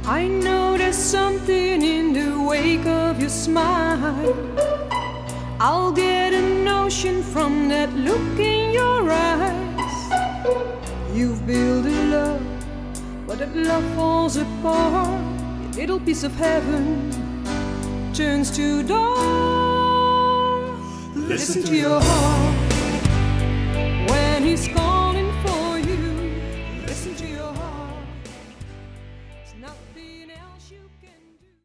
I know there's something in the wake of your smile. I'll get a notion from that look in your eyes. You've built a love, but that love falls apart. Your little piece of heaven turns to dark. Listen to your heart when he's gone.